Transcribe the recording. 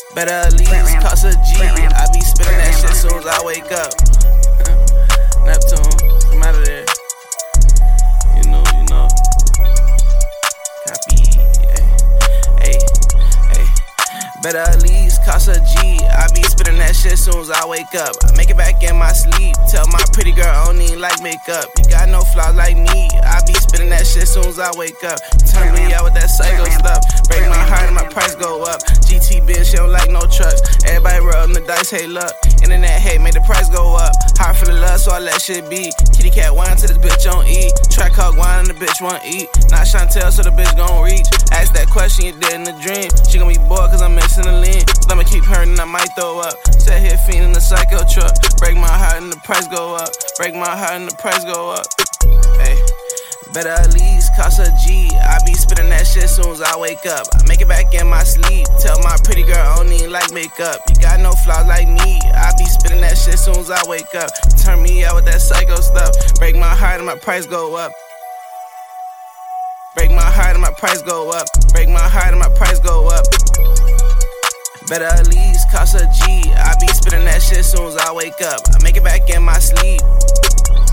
Better at least cost a G. I be spitting that shit soon as I wake up. Neptune, I'm out of there. You know. Copy. Hey. Better at least cost a G. I be spitting that shit soon as I wake up. I make it back in my sleep. Tell my pretty girl I don't even like makeup. You got no flaws like me. I be spitting that shit soon as I wake up. Turn me out with that psycho stuff. Break my heart and my price go up. GT bitch, she don't like no trucks. Everybody rolling the dice, hey look. Internet hate, made the price go up. Heart for the love, so I let shit be. Kitty cat wine till this bitch don't eat. Track hog wine and the bitch won't eat. Not Chantel, so the bitch gon' reach. Ask that question you did in the dream. She gon' be bored cause I'm mixing the lean. I'ma keep hurting, I might throw up. Sat here fiending the psycho truck. Break my heart and the price go up. Break my heart and the price go up. Hey. Better at least cost a G. I be spitting that shit soon as I wake up. I make it back in my sleep. Tell my pretty girl I don't even like makeup. You got no flaws like me. I be spitting that shit soon as I wake up. Turn me out with that psycho stuff. Break my heart and my price go up. Break my heart and my price go up. Break my heart and my price go up. Better at least cost a G. I be spitting that shit soon as I wake up. I make it back in my sleep.